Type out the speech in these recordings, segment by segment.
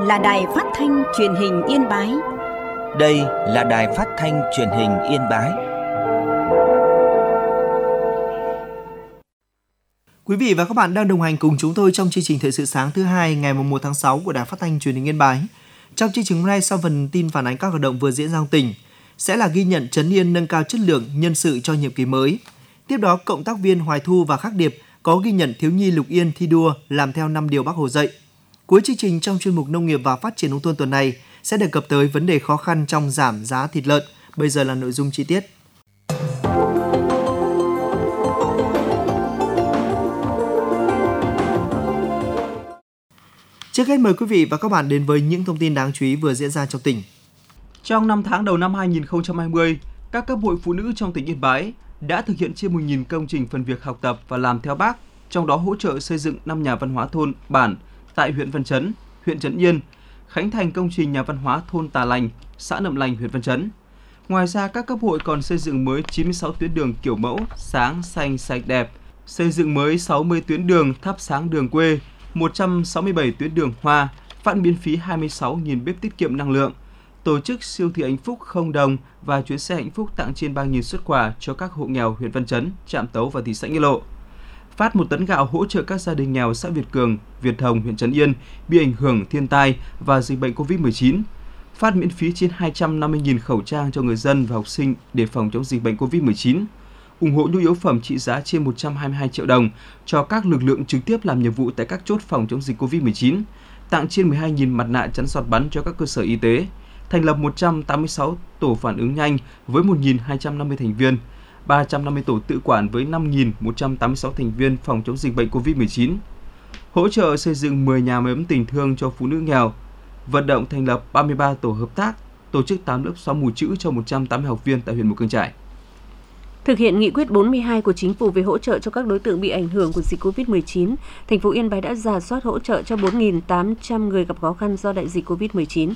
là Đài Phát thanh Truyền hình Yên Bái. Đây là Đài Phát thanh Truyền hình Yên Bái. Quý vị và các bạn đang đồng hành cùng chúng tôi trong chương trình Thời sự sáng thứ hai ngày 1 tháng 6 của Đài Phát thanh Truyền hình Yên Bái. Trong chương trình hôm nay, sau phần tin phản ánh các hoạt động vừa diễn ra trong tỉnh, sẽ là ghi nhận trấn yên nâng cao chất lượng nhân sự cho nhiệm kỳ mới. Tiếp đó, cộng tác viên Hoài Thu và Khắc Điệp có ghi nhận thiếu nhi Lục Yên thi đua làm theo 5 điều Bác Hồ dạy. Cuối chương trình trong chuyên mục Nông nghiệp và Phát triển nông thôn tuần này sẽ đề cập tới vấn đề khó khăn trong giảm giá thịt lợn. Bây giờ là nội dung chi tiết. Trước hết mời quý vị và các bạn đến với những thông tin đáng chú ý vừa diễn ra trong tỉnh. Trong 5 tháng đầu năm 2020, các cấp hội phụ nữ trong tỉnh Yên Bái đã thực hiện trên 1.000 công trình phần việc học tập và làm theo Bác, trong đó hỗ trợ xây dựng 5 nhà văn hóa thôn bản tại huyện Văn Chấn, huyện Trấn Yên, khánh thành công trình nhà văn hóa thôn Tà Lành, xã Nậm Lành, huyện Văn Chấn. Ngoài ra, các cấp hội còn xây dựng mới 96 tuyến đường kiểu mẫu, sáng, xanh, sạch đẹp, xây dựng mới 60 tuyến đường thắp sáng đường quê, 167 tuyến đường hoa, phát miễn phí 26.000 bếp tiết kiệm năng lượng, tổ chức siêu thị hạnh phúc không đồng và chuyến xe hạnh phúc tặng trên 3.000 suất quà cho các hộ nghèo huyện Văn Chấn, Trạm Tấu và thị xã Nghĩa Lộ. Phát 1 tấn gạo hỗ trợ các gia đình nghèo xã Việt Cường, Việt Hồng, huyện Trấn Yên bị ảnh hưởng thiên tai và dịch bệnh Covid-19. Phát miễn phí trên 250.000 khẩu trang cho người dân và học sinh để phòng chống dịch bệnh Covid-19. Ủng hộ nhu yếu phẩm trị giá trên 122 triệu đồng cho các lực lượng trực tiếp làm nhiệm vụ tại các chốt phòng chống dịch Covid-19, tặng trên 12.000 mặt nạ chắn giọt bắn cho các cơ sở y tế, thành lập 186 tổ phản ứng nhanh với 1.250 thành viên, 350 tổ tự quản với 5.186 thành viên phòng chống dịch bệnh Covid-19, hỗ trợ xây dựng 10 nhà máy ấm tình thương cho phụ nữ nghèo, vận động thành lập 33 tổ hợp tác, tổ chức 8 lớp xóa mù chữ cho 180 học viên tại huyện Mù Cang Chải. Thực hiện nghị quyết 42 của Chính phủ về hỗ trợ cho các đối tượng bị ảnh hưởng của dịch Covid-19, thành phố Yên Bái đã rà soát hỗ trợ cho 4.800 người gặp khó khăn do đại dịch Covid-19.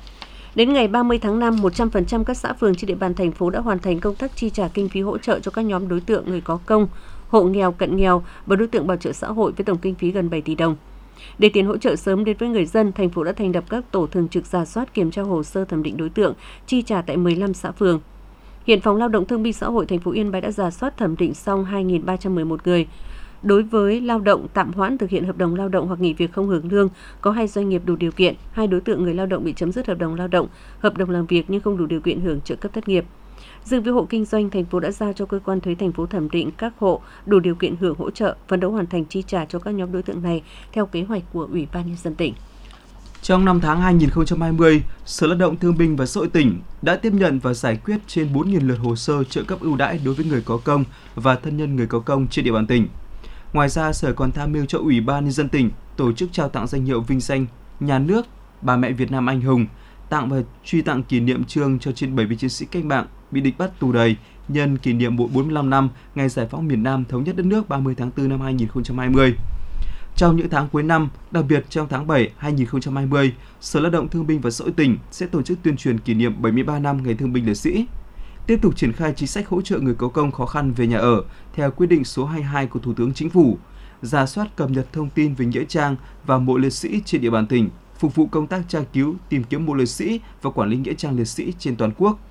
Đến ngày 30 tháng 5, 100% các xã phường trên địa bàn thành phố đã hoàn thành công tác chi trả kinh phí hỗ trợ cho các nhóm đối tượng người có công, hộ nghèo, cận nghèo và đối tượng bảo trợ xã hội với tổng kinh phí gần 7 tỷ đồng. Để tiền hỗ trợ sớm đến với người dân, thành phố đã thành lập các tổ thường trực rà soát kiểm tra hồ sơ thẩm định đối tượng chi trả tại 15 xã phường. Hiện Phòng Lao động Thương binh Xã hội thành phố Yên Bái đã rà soát thẩm định xong 2.311 người. Đối với lao động tạm hoãn thực hiện hợp đồng lao động hoặc nghỉ việc không hưởng lương, có 2 doanh nghiệp đủ điều kiện, 2 đối tượng người lao động bị chấm dứt hợp đồng lao động, hợp đồng làm việc nhưng không đủ điều kiện hưởng trợ cấp thất nghiệp. Riêng với hộ kinh doanh, thành phố đã giao cho cơ quan thuế thành phố thẩm định các hộ đủ điều kiện hưởng hỗ trợ, phấn đấu hoàn thành chi trả cho các nhóm đối tượng này theo kế hoạch của Ủy ban Nhân dân tỉnh. Trong 5 tháng 2020, Sở Lao động Thương binh và Xã hội tỉnh đã tiếp nhận và giải quyết trên 4.000 lượt hồ sơ trợ cấp ưu đãi đối với người có công và thân nhân người có công trên địa bàn tỉnh. Ngoài ra, Sở còn tham mưu cho Ủy ban Nhân dân tỉnh tổ chức trao tặng danh hiệu vinh danh Nhà nước Bà mẹ Việt Nam anh hùng, tặng và truy tặng kỷ niệm chương cho trên 70 chiến sĩ cách mạng bị địch bắt tù đày nhân kỷ niệm 45 năm ngày giải phóng miền Nam thống nhất đất nước 30 tháng 4 năm 2020. Trong những tháng cuối năm, đặc biệt trong tháng 7 2020, Sở Lao động Thương binh và Xã hội tỉnh sẽ tổ chức tuyên truyền kỷ niệm 73 năm Ngày Thương binh Liệt sĩ, tiếp tục triển khai chính sách hỗ trợ người có công khó khăn về nhà ở theo quyết định số 22 của Thủ tướng Chính phủ, rà soát cập nhật thông tin về nghĩa trang và mộ liệt sĩ trên địa bàn tỉnh, phục vụ công tác tra cứu, tìm kiếm mộ liệt sĩ và quản lý nghĩa trang liệt sĩ trên toàn quốc.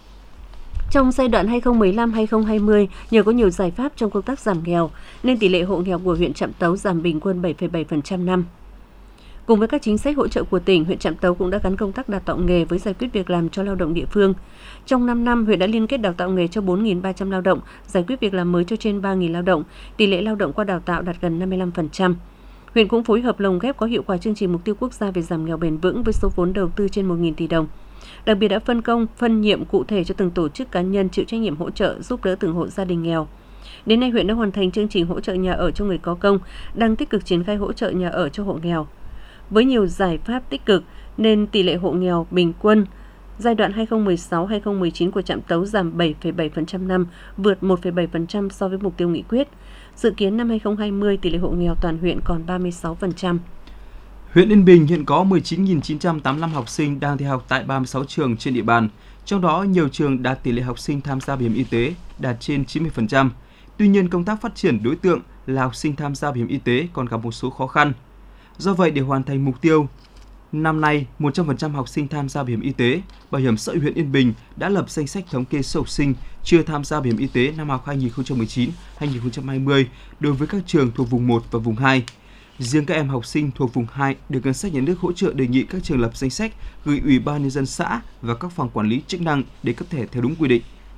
Trong giai đoạn 2015-2020, nhờ có nhiều giải pháp trong công tác giảm nghèo, nên tỷ lệ hộ nghèo của huyện Trạm Tấu giảm bình quân 7,7% năm. Cùng với các chính sách hỗ trợ của tỉnh, huyện Trạm Tấu cũng đã gắn công tác đào tạo nghề với giải quyết việc làm cho lao động địa phương. Trong 5 năm, huyện đã liên kết đào tạo nghề cho 4.300 lao động, giải quyết việc làm mới cho trên 3.000 lao động, tỷ lệ lao động qua đào tạo đạt gần 55%. Huyện cũng phối hợp lồng ghép có hiệu quả chương trình mục tiêu quốc gia về giảm nghèo bền vững với số vốn đầu tư trên 1.000 tỷ đồng. Đặc biệt đã phân công, phân nhiệm cụ thể cho từng tổ chức cá nhân chịu trách nhiệm hỗ trợ giúp đỡ từng hộ gia đình nghèo. Đến nay, huyện đã hoàn thành chương trình hỗ trợ nhà ở cho người có công, đang tích cực triển khai hỗ trợ nhà ở cho hộ nghèo. Với nhiều giải pháp tích cực nên tỷ lệ hộ nghèo bình quân giai đoạn 2016-2019 của Trạm Tấu giảm 7,7% năm, vượt 1,7% so với mục tiêu nghị quyết. Dự kiến năm 2020 tỷ lệ hộ nghèo toàn huyện còn 36%. Huyện Yên Bình hiện có 19.985 học sinh đang theo học tại 36 trường trên địa bàn, trong đó nhiều trường đạt tỷ lệ học sinh tham gia bảo hiểm y tế đạt trên 90%. Tuy nhiên, công tác phát triển đối tượng là học sinh tham gia bảo hiểm y tế còn gặp một số khó khăn. Do vậy, để hoàn thành mục tiêu Năm nay, 100% học sinh tham gia bảo hiểm y tế. Bảo hiểm xã hội huyện Yên Bình đã lập danh sách thống kê số học sinh chưa tham gia bảo hiểm y tế năm học 2019-2020 đối với các trường thuộc vùng 1 và vùng 2. Riêng các em học sinh thuộc vùng 2 được ngân sách nhà nước hỗ trợ, đề nghị các trường lập danh sách gửi Ủy ban nhân dân xã và các phòng quản lý chức năng để cấp thẻ theo đúng quy định.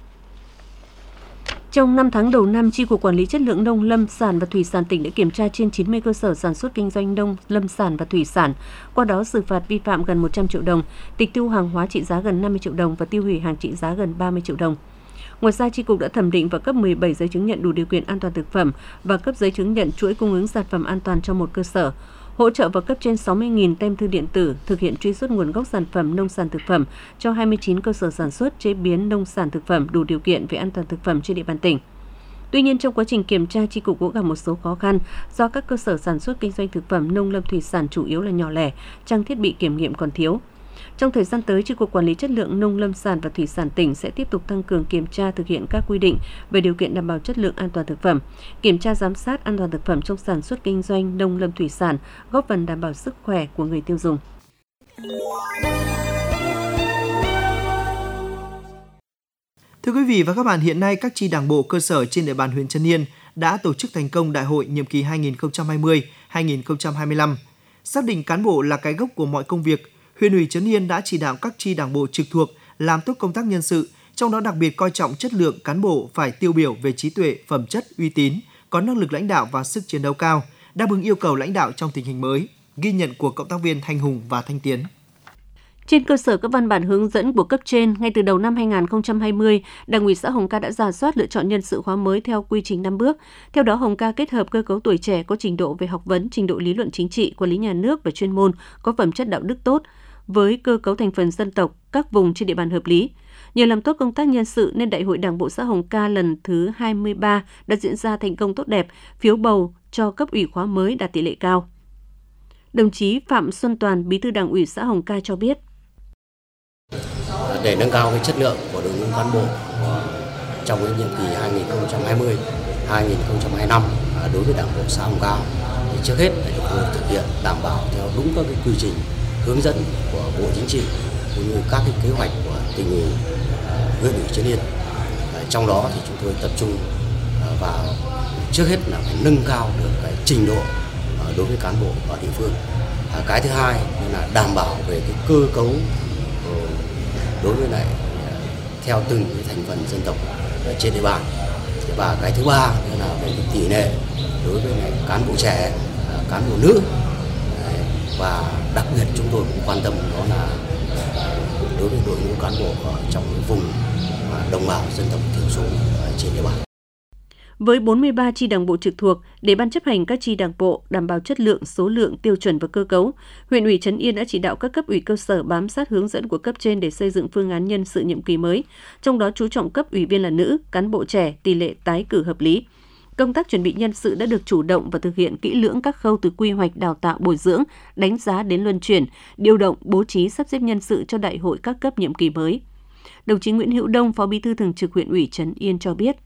Trong 5 tháng đầu năm, Chi cục Quản lý Chất lượng Nông lâm sản và Thủy sản tỉnh đã kiểm tra trên 90 cơ sở sản xuất kinh doanh nông lâm sản và thủy sản, qua đó xử phạt vi phạm gần 100 triệu đồng, tịch thu hàng hóa trị giá gần 50 triệu đồng và tiêu hủy hàng trị giá gần 30 triệu đồng. Ngoài ra, Chi cục đã thẩm định và cấp 17 giấy chứng nhận đủ điều kiện an toàn thực phẩm và cấp giấy chứng nhận chuỗi cung ứng sản phẩm an toàn cho một cơ sở, hỗ trợ và cấp trên 60.000 tem thư điện tử, thực hiện truy xuất nguồn gốc sản phẩm nông sản thực phẩm cho 29 cơ sở sản xuất chế biến nông sản thực phẩm đủ điều kiện về an toàn thực phẩm trên địa bàn tỉnh. Tuy nhiên, trong quá trình kiểm tra, Chi cục cũng gặp một số khó khăn do các cơ sở sản xuất kinh doanh thực phẩm nông lâm thủy sản chủ yếu là nhỏ lẻ, trang thiết bị kiểm nghiệm còn thiếu. Trong thời gian tới, Chi cục Quản lý Chất lượng Nông lâm sản và Thủy sản tỉnh sẽ tiếp tục tăng cường kiểm tra thực hiện các quy định về điều kiện đảm bảo chất lượng an toàn thực phẩm, kiểm tra giám sát an toàn thực phẩm trong sản xuất kinh doanh nông lâm thủy sản, góp phần đảm bảo sức khỏe của người tiêu dùng. Thưa quý vị và các bạn, hiện nay các chi đảng bộ cơ sở trên địa bàn huyện Trấn Yên đã tổ chức thành công đại hội nhiệm kỳ 2020-2025. Xác định cán bộ là cái gốc của mọi công việc, huyện ủy Trấn Yên đã chỉ đạo các chi đảng bộ trực thuộc làm tốt công tác nhân sự, trong đó đặc biệt coi trọng chất lượng cán bộ phải tiêu biểu về trí tuệ, phẩm chất, uy tín, có năng lực lãnh đạo và sức chiến đấu cao, đáp ứng yêu cầu lãnh đạo trong tình hình mới. Ghi nhận của cộng tác viên Thanh Hùng và Thanh Tiến. Trên cơ sở các văn bản hướng dẫn của cấp trên, ngay từ đầu năm 2020, Đảng ủy xã Hồng Ca đã rà soát lựa chọn nhân sự khóa mới theo quy trình 5 bước. Theo đó, Hồng Ca kết hợp cơ cấu tuổi trẻ có trình độ về học vấn, trình độ lý luận chính trị, quản lý nhà nước và chuyên môn, có phẩm chất đạo đức tốt, với cơ cấu thành phần dân tộc, các vùng trên địa bàn hợp lý. Nhờ làm tốt công tác nhân sự nên Đại hội Đảng bộ xã Hồng Ca lần thứ 23 đã diễn ra thành công tốt đẹp, phiếu bầu cho cấp ủy khóa mới đạt tỷ lệ cao. Đồng chí Phạm Xuân Toàn, Bí thư Đảng ủy xã Hồng Ca cho biết. Để nâng cao cái chất lượng của đội ngũ cán bộ trong cái nhiệm kỳ 2020-2025 đối với Đảng bộ xã Hồng Ca, thì trước hết là chúng tôi thực hiện đảm bảo theo đúng các cái quy trình hướng dẫn của Bộ Chính trị cũng như các cái kế hoạch của tỉnh ủy, huyện ủy Trấn Yên. Trong đó thì chúng tôi tập trung vào trước hết là phải nâng cao được cái trình độ đối với cán bộ ở địa phương. Cái thứ hai là đảm bảo về cái cơ cấu đối với lại theo từng cái thành phần dân tộc trên địa bàn. Và cái thứ ba là về cái tỷ lệ đối với lại cán bộ trẻ, cán bộ nữ. Và đặc biệt chúng tôi cũng quan tâm đó là đối với đội ngũ cán bộ ở trong vùng đồng bào dân tộc thiểu số trên địa bàn. Với 43 chi đảng bộ trực thuộc, để ban chấp hành các chi đảng bộ đảm bảo chất lượng, số lượng, tiêu chuẩn và cơ cấu, huyện ủy Trấn Yên đã chỉ đạo các cấp ủy cơ sở bám sát hướng dẫn của cấp trên để xây dựng phương án nhân sự nhiệm kỳ mới, trong đó chú trọng cấp ủy viên là nữ, cán bộ trẻ, tỷ lệ tái cử hợp lý. Công tác chuẩn bị nhân sự đã được chủ động và thực hiện kỹ lưỡng các khâu từ quy hoạch, đào tạo, bồi dưỡng, đánh giá đến luân chuyển, điều động, bố trí sắp xếp nhân sự cho đại hội các cấp nhiệm kỳ mới. Đồng chí Nguyễn Hữu Đông, Phó Bí thư Thường trực huyện ủy Trấn Yên cho biết.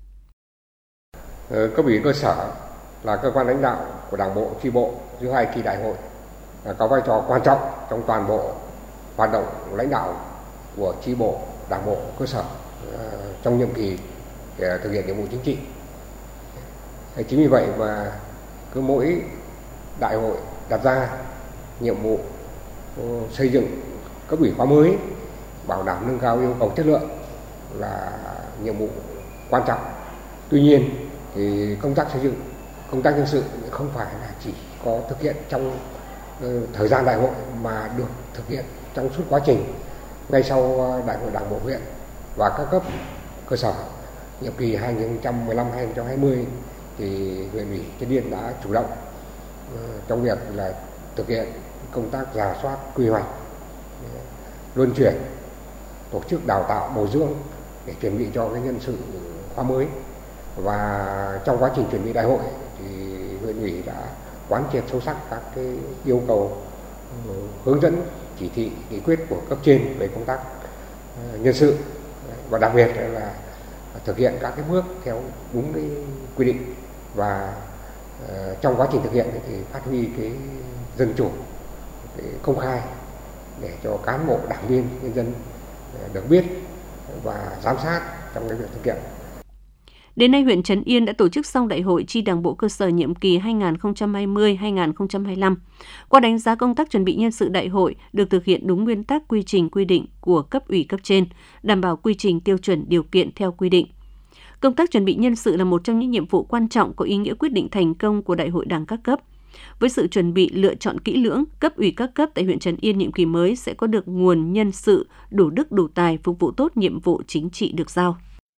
Cấp ủy cơ sở là cơ quan lãnh đạo của Đảng bộ, chi bộ giữa hai kỳ đại hội, có vai trò quan trọng trong toàn bộ hoạt động lãnh đạo của chi bộ, Đảng bộ cơ sở trong nhiệm kỳ thực hiện nhiệm vụ chính trị. Chính vì vậy mà cứ mỗi đại hội đặt ra nhiệm vụ xây dựng cấp ủy khóa mới, bảo đảm nâng cao yêu cầu chất lượng là nhiệm vụ quan trọng. Tuy nhiên thì công tác xây dựng, công tác nhân sự không phải là chỉ có thực hiện trong thời gian đại hội mà được thực hiện trong suốt quá trình ngay sau đại hội Đảng bộ huyện và các cấp cơ sở nhiệm kỳ 2015-2020 thì huyện ủy Trấn Yên đã chủ động trong việc là thực hiện công tác rà soát, quy hoạch, luân chuyển, tổ chức đào tạo, bồi dưỡng để chuẩn bị cho cái nhân sự khóa mới. Và trong quá trình chuẩn bị đại hội thì huyện ủy đã quán triệt sâu sắc các cái yêu cầu, hướng dẫn, chỉ thị, nghị quyết của cấp trên về công tác nhân sự và đặc biệt là thực hiện các cái bước theo đúng cái quy định và trong quá trình thực hiện thì phát huy cái dân chủ, công khai để cho cán bộ, đảng viên, nhân dân được biết và giám sát trong cái việc thực hiện. Đến nay, huyện Trấn Yên đã tổ chức xong Đại hội Chi Đảng bộ cơ sở nhiệm kỳ 2020-2025. Qua đánh giá công tác chuẩn bị nhân sự đại hội được thực hiện đúng nguyên tắc, quy trình, quy định của cấp ủy cấp trên, đảm bảo quy trình, tiêu chuẩn, điều kiện theo quy định. Công tác chuẩn bị nhân sự là một trong những nhiệm vụ quan trọng có ý nghĩa quyết định thành công của Đại hội Đảng các cấp. Với sự chuẩn bị lựa chọn kỹ lưỡng, cấp ủy các cấp tại huyện Trấn Yên nhiệm kỳ mới sẽ có được nguồn nhân sự đủ đức đủ tài phục vụ tốt nhiệm vụ chính trị được giao.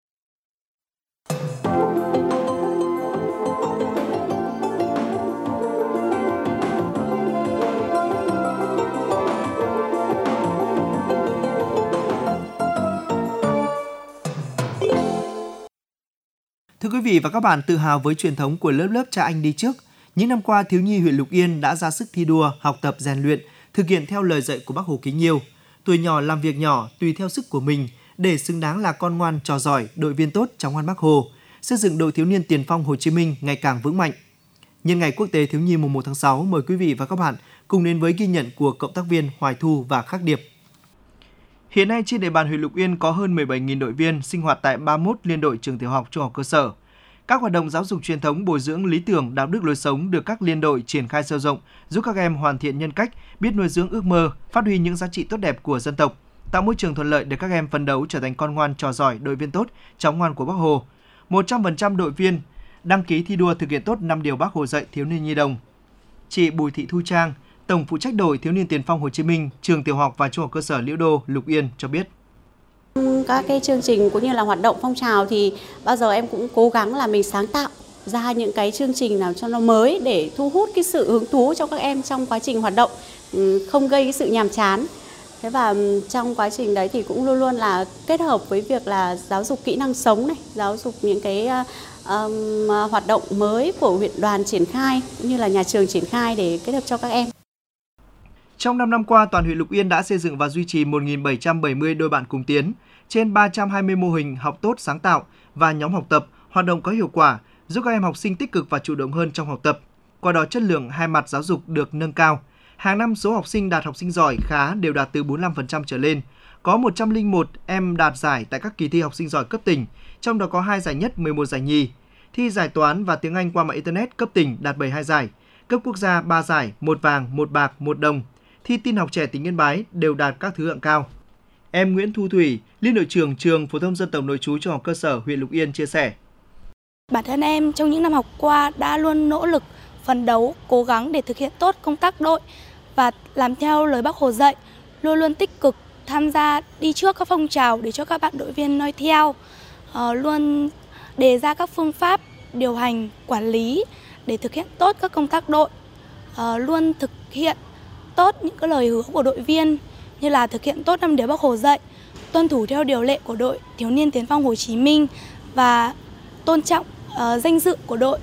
Thưa quý vị và các bạn, tự hào với truyền thống của lớp cha anh đi trước, những năm qua thiếu nhi huyện Lục Yên đã ra sức thi đua, học tập rèn luyện, thực hiện theo lời dạy của Bác Hồ kính yêu. Tuổi nhỏ làm việc nhỏ tùy theo sức của mình để xứng đáng là con ngoan trò giỏi, đội viên tốt cháu ngoan Bác Hồ, xây dựng đội thiếu niên tiền phong Hồ Chí Minh ngày càng vững mạnh. Nhân ngày Quốc tế Thiếu nhi mùng 1 tháng 6, mời quý vị và các bạn cùng đến với ghi nhận của cộng tác viên Hoài Thu và Khắc Điệp. Hiện nay trên địa bàn huyện Lục Yên có hơn 17.000 đội viên sinh hoạt tại 31 liên đội trường tiểu học, trung học cơ sở. Các hoạt động giáo dục truyền thống, bồi dưỡng lý tưởng, đạo đức lối sống được các liên đội triển khai sâu rộng, giúp các em hoàn thiện nhân cách, biết nuôi dưỡng ước mơ, phát huy những giá trị tốt đẹp của dân tộc, tạo môi trường thuận lợi để các em phấn đấu trở thành con ngoan trò giỏi, đội viên tốt, cháu ngoan của Bác Hồ. 100% đội viên đăng ký thi đua thực hiện tốt 5 điều Bác Hồ dạy thiếu niên nhi đồng. Chị Bùi Thị Thu Trang, Tổng phụ trách đội thiếu niên tiền phong Hồ Chí Minh, trường tiểu học và trung học cơ sở Liễu Đô, Lục Yên cho biết. Các cái chương trình cũng như là hoạt động phong trào thì bao giờ em cũng cố gắng là mình sáng tạo ra những cái chương trình nào cho nó mới để thu hút cái sự hứng thú cho các em trong quá trình hoạt động, không gây cái sự nhàm chán. Thế và trong quá trình đấy thì cũng luôn luôn là kết hợp với việc là giáo dục kỹ năng sống này, giáo dục những cái hoạt động mới của huyện đoàn triển khai cũng như là nhà trường triển khai để kết hợp cho các em. Trong 5 năm qua, toàn huyện Lục Yên đã xây dựng và duy trì 1.770 đôi bạn cùng tiến, trên 320 mô hình học tốt sáng tạo và nhóm học tập, hoạt động có hiệu quả, giúp các em học sinh tích cực và chủ động hơn trong học tập. Qua đó chất lượng hai mặt giáo dục được nâng cao. Hàng năm số học sinh đạt học sinh giỏi khá đều đạt từ 45% trở lên. Có 101 em đạt giải tại các kỳ thi học sinh giỏi cấp tỉnh, trong đó có 2 giải nhất, 11 giải nhì. Thi giải toán và tiếng Anh qua mạng Internet cấp tỉnh đạt 72 giải, cấp quốc gia 3 giải, 1 vàng, 1 bạc, 1 đồng. Thi tin học trẻ tỉnh Yên Bái đều đạt các thứ hạng cao. Em Nguyễn Thu Thủy, Liên đội trưởng trường phổ thông dân tộc nội trú trung học cơ sở huyện Lục Yên chia sẻ. Bản thân em trong những năm học qua đã luôn nỗ lực, phấn đấu, cố gắng để thực hiện tốt công tác đội và làm theo lời Bác Hồ dạy, luôn luôn tích cực tham gia đi trước các phong trào để cho các bạn đội viên noi theo, luôn đề ra các phương pháp điều hành, quản lý để thực hiện tốt các công tác đội, luôn thực hiện tốt những cái lời hứa của đội viên như là thực hiện tốt 5 điều Bác Hồ dạy, tuân thủ theo điều lệ của đội thiếu niên tiền phong Hồ Chí Minh và tôn trọng danh dự của đội.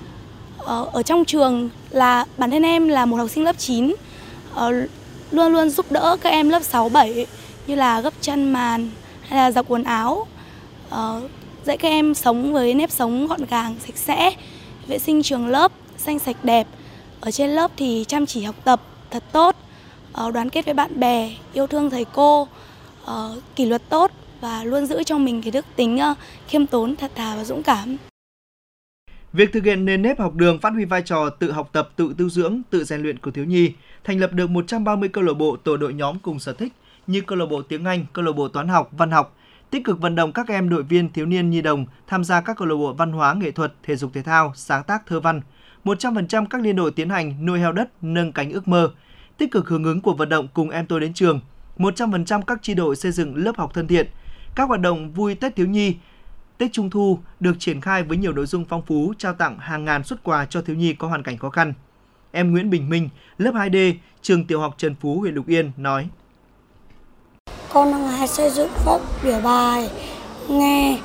Ở trong trường là bản thân em là một học sinh lớp 9, luôn luôn giúp đỡ các em lớp 6, 7 như là gấp chăn màn hay là giặt quần áo, dạy các em sống với nếp sống gọn gàng, sạch sẽ, vệ sinh trường lớp, xanh sạch đẹp. Ở trên lớp thì chăm chỉ học tập thật tốt, đoàn kết với bạn bè, yêu thương thầy cô, kỷ luật tốt và luôn giữ trong mình cái đức tính khiêm tốn, thật thà và dũng cảm. Việc thực hiện nền nếp học đường phát huy vai trò tự học tập, tự tu dưỡng, tự rèn luyện của thiếu nhi, thành lập được 130 câu lạc bộ, tổ đội nhóm cùng sở thích như câu lạc bộ tiếng Anh, câu lạc bộ toán học, văn học, tích cực vận động các em đội viên thiếu niên nhi đồng tham gia các câu lạc bộ văn hóa, nghệ thuật, thể dục thể thao, sáng tác thơ văn. 100% các liên đội tiến hành nuôi heo đất, nâng cánh ước mơ, tích cực hưởng ứng cuộc vận động cùng em tôi đến trường. 100% các chi đội xây dựng lớp học thân thiện. Các hoạt động vui Tết thiếu nhi, Tết Trung thu được triển khai với nhiều nội dung phong phú, trao tặng hàng ngàn suất quà cho thiếu nhi có hoàn cảnh khó khăn. Em Nguyễn Bình Minh, lớp 2D, trường tiểu học Trần Phú, huyện Lục Yên nói: Con hàng ngày xây dựng phát biểu bài, nghe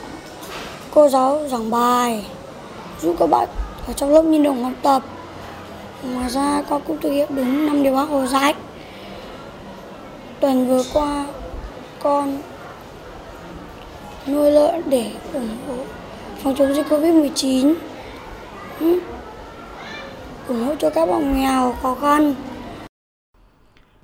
cô giáo giảng bài, giúp các bạn ở trong lớp nhi đồng học tập. Ngoài ra con cũng thực hiện đúng 5 điều Bác Hồ dạy. Tuần vừa qua con nuôi lợn để ủng hộ phòng chống dịch Covid-19, ủng hộ cho các bạn nghèo khó khăn.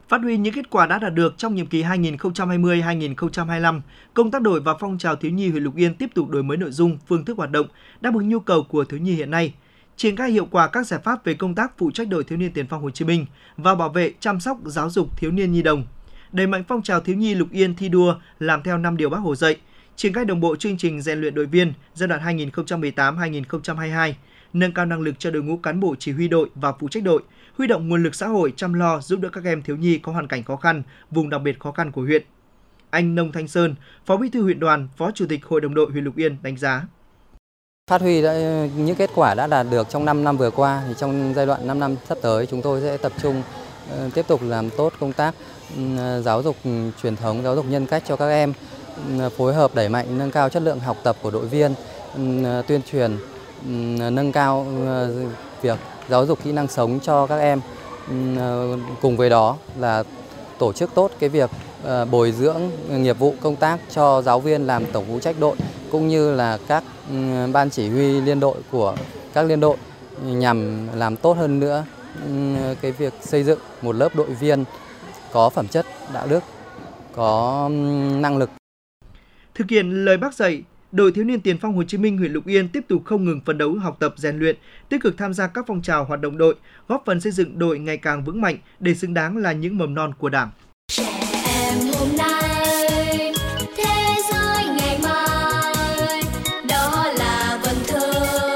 Phát huy những kết quả đã đạt được trong nhiệm kỳ 2020-2025, công tác đội và phong trào thiếu nhi huyện Lục Yên tiếp tục đổi mới nội dung, phương thức hoạt động, đáp ứng nhu cầu của thiếu nhi hiện nay, triển khai hiệu quả các giải pháp về công tác phụ trách đội thiếu niên tiền phong Hồ Chí Minh và bảo vệ, chăm sóc, giáo dục thiếu niên nhi đồng. Đẩy mạnh phong trào thiếu nhi Lục Yên thi đua làm theo 5 điều Bác Hồ dạy, triển khai đồng bộ chương trình rèn luyện đội viên giai đoạn 2018-2022, nâng cao năng lực cho đội ngũ cán bộ chỉ huy đội và phụ trách đội, huy động nguồn lực xã hội chăm lo giúp đỡ các em thiếu nhi có hoàn cảnh khó khăn, vùng đặc biệt khó khăn của huyện. Anh Nông Thanh Sơn, Phó Bí thư huyện đoàn, Phó Chủ tịch Hội đồng đội huyện Lục Yên đánh giá. Phát huy những kết quả đã đạt được trong 5 năm vừa qua, thì trong giai đoạn 5 năm sắp tới chúng tôi sẽ tập trung tiếp tục làm tốt công tác giáo dục truyền thống, giáo dục nhân cách cho các em, phối hợp đẩy mạnh nâng cao chất lượng học tập của đội viên, tuyên truyền nâng cao việc giáo dục kỹ năng sống cho các em. Cùng với đó là tổ chức tốt cái việc bồi dưỡng nghiệp vụ công tác cho giáo viên làm tổng phụ trách đội, cũng như là các ban chỉ huy liên đội của các liên đội, nhằm làm tốt hơn nữa cái việc xây dựng một lớp đội viên có phẩm chất, đạo đức, có năng lực. Thực hiện lời Bác dạy, đội thiếu niên tiền phong Hồ Chí Minh huyện Lục Yên tiếp tục không ngừng phấn đấu học tập rèn luyện, tích cực tham gia các phong trào hoạt động đội, góp phần xây dựng đội ngày càng vững mạnh để xứng đáng là những mầm non của Đảng. Trẻ em hôm nay, thế giới ngày mai, đó là vần thơ,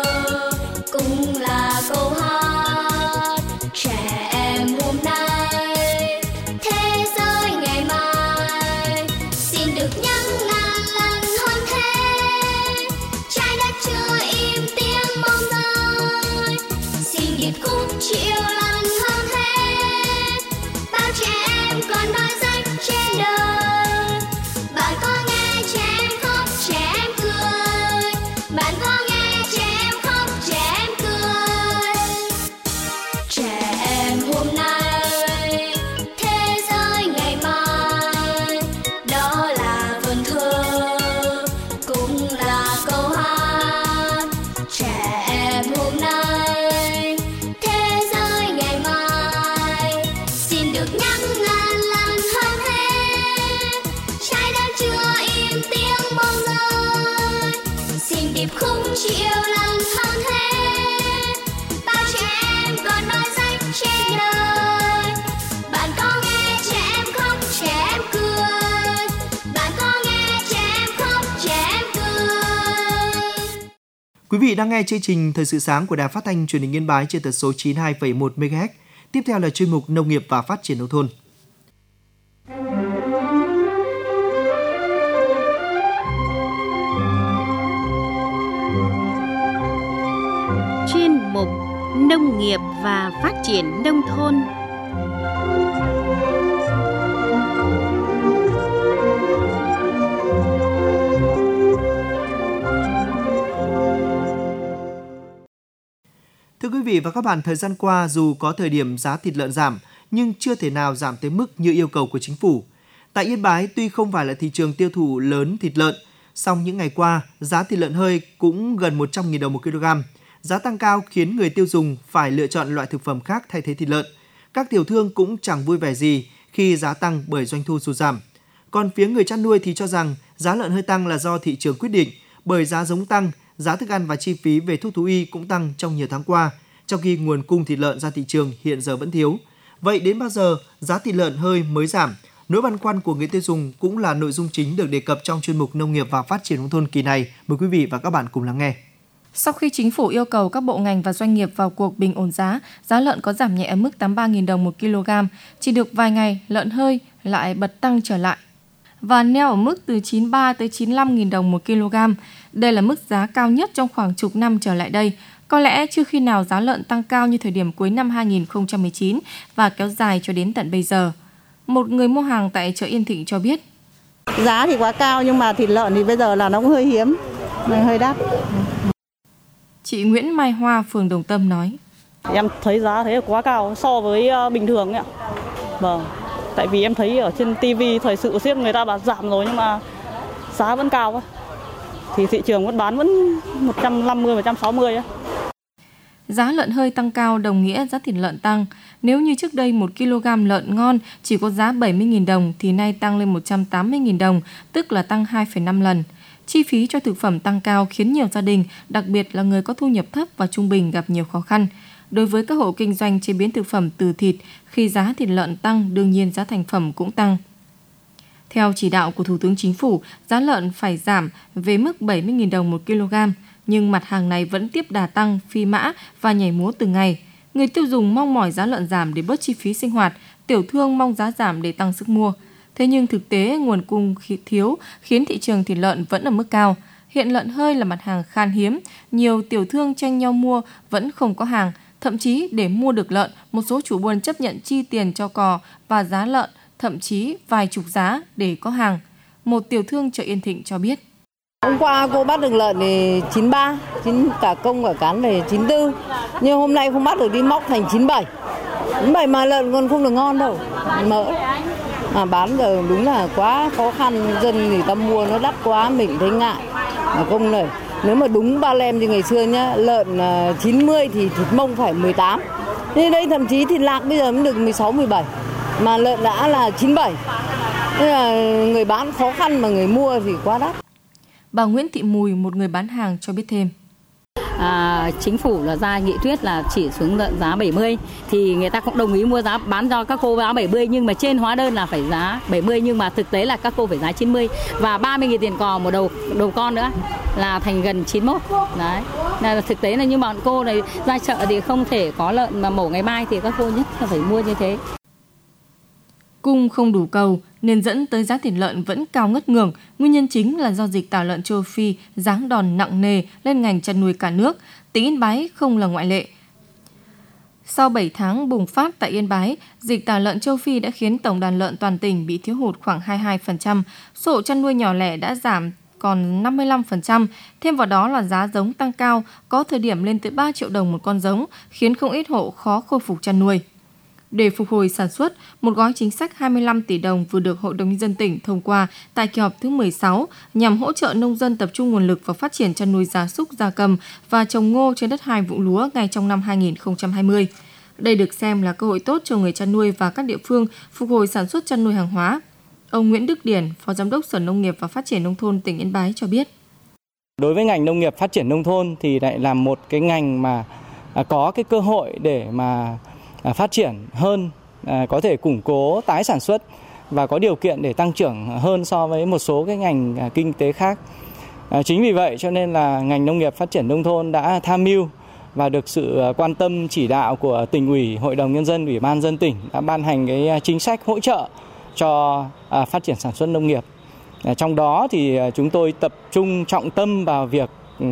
cũng là câu hát. Trẻ em hôm nay, thế giới ngày mai, xin được nhắc ngàn lần hơn thế. Trái đất chưa im tiếng mong rơi, xin điệp khúc triệu lần hơn thế. Bao trẻ em còn đôi dách trên đời, bạn có nghe trẻ em khóc, trẻ em cười, bạn có nghe trẻ em khóc, trẻ em cười. Trẻ em hôm nay, thế giới ngày mai, đó là vần thơ, cũng là câu hát. Trẻ em hôm nay, thế giới ngày mai, xin được nhắc ngàn lần hơn thế. Trái đất chưa im tiếng mong rơi, xin điệp khúc triệu lần hơn thế. Bao trẻ em còn đôi dách trên đời, bạn có nghe trẻ em khóc, trẻ em cười, bạn có nghe trẻ em khóc, trẻ em cười. Quý vị đang nghe chương trình Thời sự sáng của Đài Phát thanh Truyền hình Yên Bái trên tần số 92,1 MHz. Tiếp theo là chuyên mục Nông nghiệp và Phát triển nông thôn. Chuyên mục Nông nghiệp và Phát triển nông thôn. Thưa quý vị và các bạn, thời gian qua dù có thời điểm giá thịt lợn giảm nhưng chưa thể nào giảm tới mức như yêu cầu của chính phủ. Tại Yên Bái tuy không phải là thị trường tiêu thụ lớn thịt lợn, song những ngày qua giá thịt lợn hơi cũng gần 100.000 đồng một kg. Giá tăng cao khiến người tiêu dùng phải lựa chọn loại thực phẩm khác thay thế thịt lợn. Các tiểu thương cũng chẳng vui vẻ gì khi giá tăng bởi doanh thu sụt giảm. Còn phía người chăn nuôi thì cho rằng giá lợn hơi tăng là do thị trường quyết định, bởi giá giống tăng, giá thức ăn và chi phí về thuốc thú y cũng tăng trong nhiều tháng qua, trong khi nguồn cung thịt lợn ra thị trường hiện giờ vẫn thiếu. Vậy đến bao giờ giá thịt lợn hơi mới giảm? Nỗi băn khoăn của người tiêu dùng cũng là nội dung chính được đề cập trong chuyên mục Nông nghiệp và Phát triển nông thôn kỳ này. Mời quý vị và các bạn cùng lắng nghe. Sau khi chính phủ yêu cầu các bộ ngành và doanh nghiệp vào cuộc bình ổn giá, giá lợn có giảm nhẹ ở mức 83.000 đồng một kg. Chỉ được vài ngày, lợn hơi lại bật tăng trở lại và neo ở mức từ 93 tới 95.000 đồng một kg. Đây là mức giá cao nhất trong khoảng chục năm trở lại đây. Có lẽ chưa khi nào giá lợn tăng cao như thời điểm cuối năm 2019 và kéo dài cho đến tận bây giờ. Một người mua hàng tại chợ Yên Thịnh cho biết. Giá thì quá cao nhưng mà thịt lợn thì bây giờ là nó cũng hơi hiếm, hơi đắt. Chị Nguyễn Mai Hoa, phường Đồng Tâm nói. Em thấy giá thế là quá cao so với bình thường ạ. Vâng, tại vì em thấy ở trên TV thời sự siết người ta bảo giảm rồi nhưng mà giá vẫn cao. Thì thị trường vẫn bán vẫn 150, 160 á. Giá lợn hơi tăng cao đồng nghĩa giá thịt lợn tăng. Nếu như trước đây 1 kg lợn ngon chỉ có giá 70.000 đồng thì nay tăng lên 180.000 đồng, tức là tăng 2,5 lần. Chi phí cho thực phẩm tăng cao khiến nhiều gia đình, đặc biệt là người có thu nhập thấp và trung bình gặp nhiều khó khăn. Đối với các hộ kinh doanh chế biến thực phẩm từ thịt, khi giá thịt lợn tăng, đương nhiên giá thành phẩm cũng tăng. Theo chỉ đạo của Thủ tướng Chính phủ, giá lợn phải giảm về mức 70.000 đồng 1 kg, nhưng mặt hàng này vẫn tiếp đà tăng, phi mã và nhảy múa từng ngày. Người tiêu dùng mong mỏi giá lợn giảm để bớt chi phí sinh hoạt, tiểu thương mong giá giảm để tăng sức mua. Thế nhưng thực tế nguồn cung thiếu khiến thị trường thịt lợn vẫn ở mức cao. Hiện lợn hơi là mặt hàng khan hiếm, nhiều tiểu thương tranh nhau mua vẫn không có hàng. Thậm chí để mua được lợn, một số chủ buôn chấp nhận chi tiền cho cò và giá lợn, thậm chí vài chục giá để có hàng. Một tiểu thương chợ Yên Thịnh cho biết. Hôm qua cô bắt được lợn thì 93, cả công cả cán về 94. Nhưng hôm nay không bắt được đi móc thành 97. 97 mà lợn còn không được ngon đâu, mỡ. Mà bán giờ đúng là quá khó khăn, dân thì ta mua nó đắt quá, mình thấy ngại. Mà công này, nếu mà đúng ba lem như ngày xưa nhá, lợn 90 thì thịt mông phải 18. Nên đây thậm chí thịt lạc bây giờ mới được 16, 17. Mà lợn đã là 97. Nên là người bán khó khăn mà người mua thì quá đắt. Bà Nguyễn Thị Mùi, một người bán hàng cho biết thêm. Chính phủ là ra nghị quyết là chỉ xuống lợn giá 70 thì người ta cũng đồng ý mua giá bán cho các cô giá 70, nhưng mà trên hóa đơn là phải giá 70, nhưng mà thực tế là các cô phải giá 90 và 30.000 tiền cò một đầu con nữa là thành gần 91. Đấy. Là thực tế là như bọn cô này ra chợ thì không thể có lợn mà mổ ngày mai thì các cô nhất là phải mua như thế. Cung không đủ cầu nên dẫn tới giá thịt lợn vẫn cao ngất ngưởng. Nguyên nhân chính là do dịch tả lợn châu Phi giáng đòn nặng nề lên ngành chăn nuôi cả nước. Tỉnh Yên Bái không là ngoại lệ. Sau 7 tháng bùng phát tại Yên Bái, dịch tả lợn châu Phi đã khiến tổng đàn lợn toàn tỉnh bị thiếu hụt khoảng 22%. Số hộ chăn nuôi nhỏ lẻ đã giảm còn 55%. Thêm vào đó là giá giống tăng cao, có thời điểm lên tới 3 triệu đồng một con giống, khiến không ít hộ khó khôi phục chăn nuôi. Để phục hồi sản xuất, một gói chính sách 25 tỷ đồng vừa được Hội đồng Nhân dân tỉnh thông qua tại kỳ họp thứ 16 nhằm hỗ trợ nông dân tập trung nguồn lực vào phát triển chăn nuôi gia súc, gia cầm và trồng ngô trên đất 2 vụ lúa ngay trong năm 2020. Đây được xem là cơ hội tốt cho người chăn nuôi và các địa phương phục hồi sản xuất chăn nuôi hàng hóa. Ông Nguyễn Đức Điển, Phó Giám đốc Sở Nông nghiệp và Phát triển Nông thôn tỉnh Yên Bái cho biết. Đối với ngành nông nghiệp phát triển nông thôn thì lại là một cái ngành mà có cái cơ hội để mà phát triển hơn, có thể củng cố tái sản xuất và có điều kiện để tăng trưởng hơn so với một số cái ngành kinh tế khác. Chính vì vậy cho nên là ngành nông nghiệp phát triển nông thôn đã tham mưu và được sự quan tâm chỉ đạo của Tỉnh ủy, Hội đồng Nhân dân, Ủy ban nhân dân tỉnh đã ban hành cái chính sách hỗ trợ cho phát triển sản xuất nông nghiệp. Trong đó thì chúng tôi tập trung trọng tâm vào việc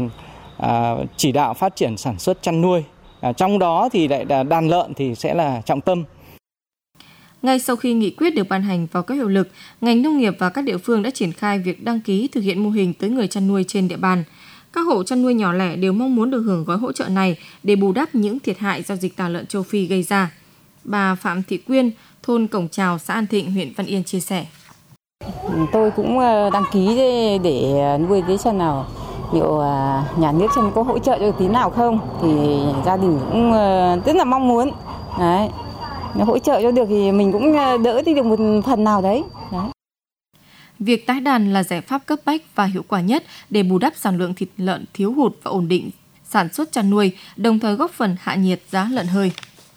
chỉ đạo phát triển sản xuất chăn nuôi. Trong đó thì lại đàn lợn thì sẽ là trọng tâm. Ngay sau khi nghị quyết được ban hành vào các hiệu lực, ngành nông nghiệp và các địa phương đã triển khai việc đăng ký thực hiện mô hình tới người chăn nuôi trên địa bàn. Các hộ chăn nuôi nhỏ lẻ đều mong muốn được hưởng gói hỗ trợ này để bù đắp những thiệt hại do dịch tả lợn châu Phi gây ra. Bà Phạm Thị Quyên, thôn Cổng Trào, xã An Thịnh, huyện Văn Yên chia sẻ. Tôi cũng đăng ký để nuôi cái xem nào liệu nhà nước xem có hỗ trợ được tí nào không, thì gia đình cũng rất là mong muốn. Đấy. Nếu hỗ trợ cho được thì mình cũng đỡ đi được một phần nào đấy. Việc tái đàn là giải pháp cấp bách và hiệu quả nhất để bù đắp sản lượng thịt lợn thiếu hụt và ổn định sản xuất chăn nuôi, đồng thời góp phần hạ nhiệt giá lợn hơi.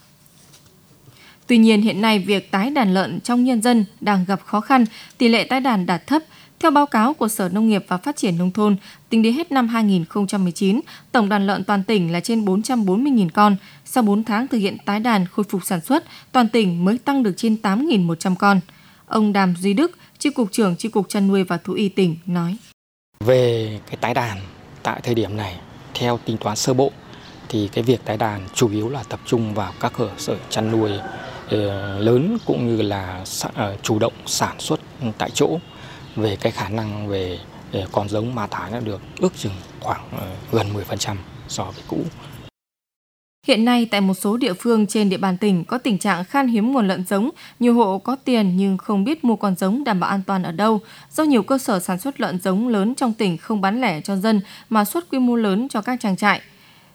Tuy nhiên, hiện nay việc tái đàn lợn trong nhân dân đang gặp khó khăn, tỷ lệ tái đàn đạt thấp. Theo báo cáo của Sở Nông nghiệp và Phát triển Nông thôn, tính đến hết năm 2019, tổng đàn lợn toàn tỉnh là trên 440.000 con. Sau 4 tháng thực hiện tái đàn khôi phục sản xuất, toàn tỉnh mới tăng được trên 8.100 con. Ông Đàm Duy Đức, Chi cục trưởng Chi cục Chăn nuôi và Thú y tỉnh nói. Về cái tái đàn tại thời điểm này, theo tính toán sơ bộ, thì cái việc tái đàn chủ yếu là tập trung vào các cơ sở chăn nuôi lớn cũng như là chủ động sản xuất tại chỗ. Về cái khả năng về con giống ma thái đã được ước chừng khoảng gần 10% so với cũ. Hiện nay tại một số địa phương trên địa bàn tỉnh có tình trạng khan hiếm nguồn lợn giống, nhiều hộ có tiền nhưng không biết mua con giống đảm bảo an toàn ở đâu. Do nhiều cơ sở sản xuất lợn giống lớn trong tỉnh không bán lẻ cho dân mà xuất quy mô lớn cho các trang trại.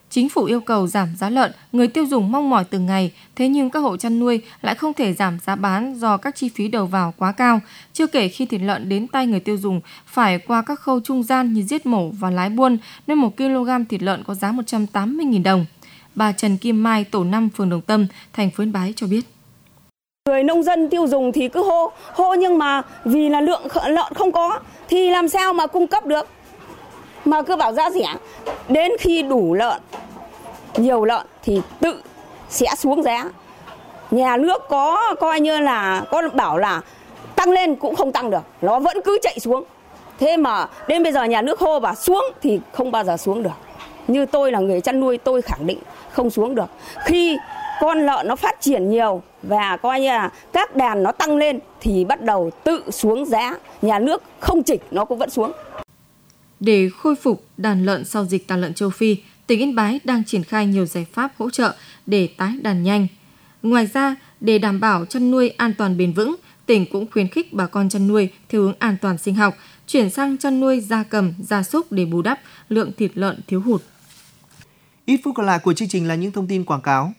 Chính phủ yêu cầu giảm giá lợn, người tiêu dùng mong mỏi từng ngày, thế nhưng các hộ chăn nuôi lại không thể giảm giá bán do các chi phí đầu vào quá cao. Chưa kể khi thịt lợn đến tay người tiêu dùng phải qua các khâu trung gian như giết mổ và lái buôn, nên 1 kg thịt lợn có giá 180.000 đồng. Bà Trần Kim Mai, tổ 5 phường Đồng Tâm, thành phố Yên Bái cho biết. Người nông dân tiêu dùng thì cứ hô nhưng mà vì là lượng lợn không có thì làm sao mà cung cấp được. Mà cứ bảo giá rẻ, đến khi đủ lợn, nhiều lợn thì tự sẽ xuống giá. Nhà nước có coi như là có bảo là tăng lên cũng không tăng được, nó vẫn cứ chạy xuống. Thế mà đến bây giờ nhà nước hô bảo xuống thì không bao giờ xuống được. Như tôi là người chăn nuôi, tôi khẳng định không xuống được. Khi con lợn nó phát triển nhiều và coi như là các đàn nó tăng lên thì bắt đầu tự xuống giá. Nhà nước không chỉnh nó cũng vẫn xuống. Để khôi phục đàn lợn sau dịch tả lợn châu Phi, tỉnh Yên Bái đang triển khai nhiều giải pháp hỗ trợ để tái đàn nhanh. Ngoài ra, để đảm bảo chăn nuôi an toàn bền vững, tỉnh cũng khuyến khích bà con chăn nuôi theo hướng an toàn sinh học, chuyển sang chăn nuôi gia cầm, gia súc để bù đắp lượng thịt lợn thiếu hụt. Ít phút còn lại của chương trình là những thông tin quảng cáo.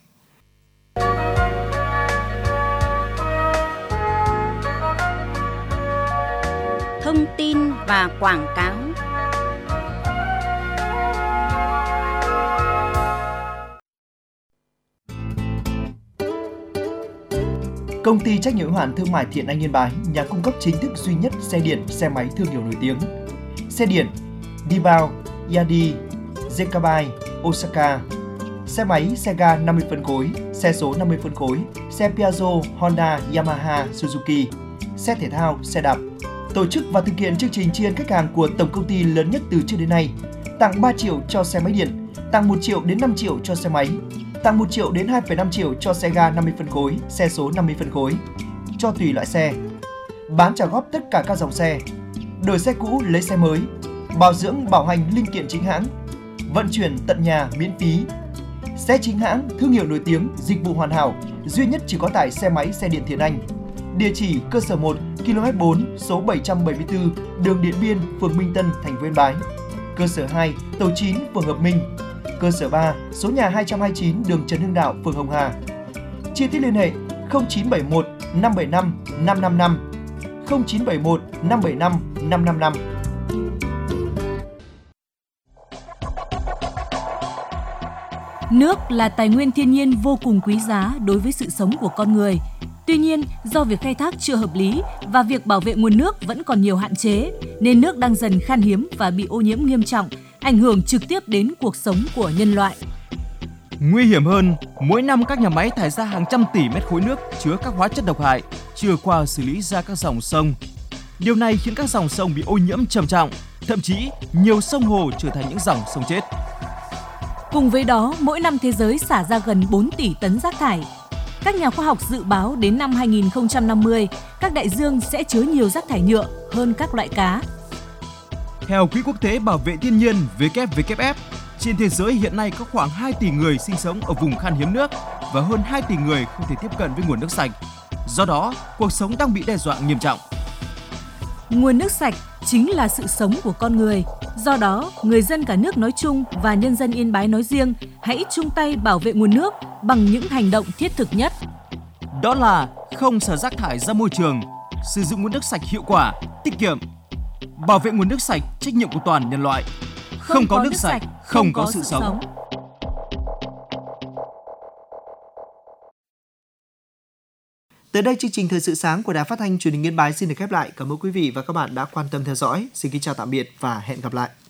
Thông tin và quảng cáo. Công ty trách nhiệm hữu hạn thương mại Thiện Anh Yên Bái, nhà cung cấp chính thức duy nhất xe điện, xe máy thương hiệu nổi tiếng. Xe điện Dibao, Yadi, Zekabai, Osaka. Xe máy, xe ga 50 phân khối, xe số 50 phân khối, xe Piaggio, Honda, Yamaha, Suzuki. Xe thể thao, xe đạp. Tổ chức và thực hiện chương trình tri ân khách hàng của tổng công ty lớn nhất từ trước đến nay. Tặng 3 triệu cho xe máy điện, tặng 1 triệu đến 5 triệu cho xe máy, tặng 1 triệu đến 2,5 triệu cho xe ga 50 phân khối, xe số 50 phân khối, cho tùy loại xe. Bán trả góp tất cả các dòng xe, đổi xe cũ lấy xe mới, bảo dưỡng bảo hành linh kiện chính hãng, vận chuyển tận nhà miễn phí. Xe chính hãng, thương hiệu nổi tiếng, dịch vụ hoàn hảo, duy nhất chỉ có tại xe máy xe điện Thiện Anh. Địa chỉ cơ sở 1, km 4, số 774, đường Điện Biên, phường Minh Tân, thành phố Yên Bái. Cơ sở 2, tổ 9, phường Hợp Minh. Cơ sở 3, số nhà 229, đường Trần Hưng Đạo, phường Hồng Hà. Chi tiết liên hệ 0971 575 555, 0971 575 555. Nước là tài nguyên thiên nhiên vô cùng quý giá đối với sự sống của con người. Tuy nhiên, do việc khai thác chưa hợp lý và việc bảo vệ nguồn nước vẫn còn nhiều hạn chế, nên nước đang dần khan hiếm và bị ô nhiễm nghiêm trọng, ảnh hưởng trực tiếp đến cuộc sống của nhân loại. Nguy hiểm hơn, mỗi năm các nhà máy thải ra hàng trăm tỷ mét khối nước chứa các hóa chất độc hại chưa qua xử lý ra các dòng sông. Điều này khiến các dòng sông bị ô nhiễm trầm trọng, thậm chí nhiều sông hồ trở thành những dòng sông chết. Cùng với đó, mỗi năm thế giới xả ra gần 4 tỷ tấn rác thải. Các nhà khoa học dự báo đến năm 2050, các đại dương sẽ chứa nhiều rác thải nhựa hơn các loại cá. Theo Quỹ Quốc tế Bảo vệ Thiên nhiên WWF, trên thế giới hiện nay có khoảng 2 tỷ người sinh sống ở vùng khan hiếm nước và hơn 2 tỷ người không thể tiếp cận với nguồn nước sạch. Do đó, cuộc sống đang bị đe dọa nghiêm trọng. Nguồn nước sạch chính là sự sống của con người. Do đó, người dân cả nước nói chung và nhân dân Yên Bái nói riêng hãy chung tay bảo vệ nguồn nước bằng những hành động thiết thực nhất. Đó là không xả rác thải ra môi trường, sử dụng nguồn nước sạch hiệu quả, tiết kiệm. Bảo vệ nguồn nước sạch, trách nhiệm của toàn nhân loại. Không có nước sạch, không có sự sống. Tới đây chương trình Thời sự sáng của Đài Phát thanh Truyền hình Yên Bái xin được khép lại. Cảm ơn quý vị và các bạn đã quan tâm theo dõi. Xin kính chào tạm biệt và hẹn gặp lại.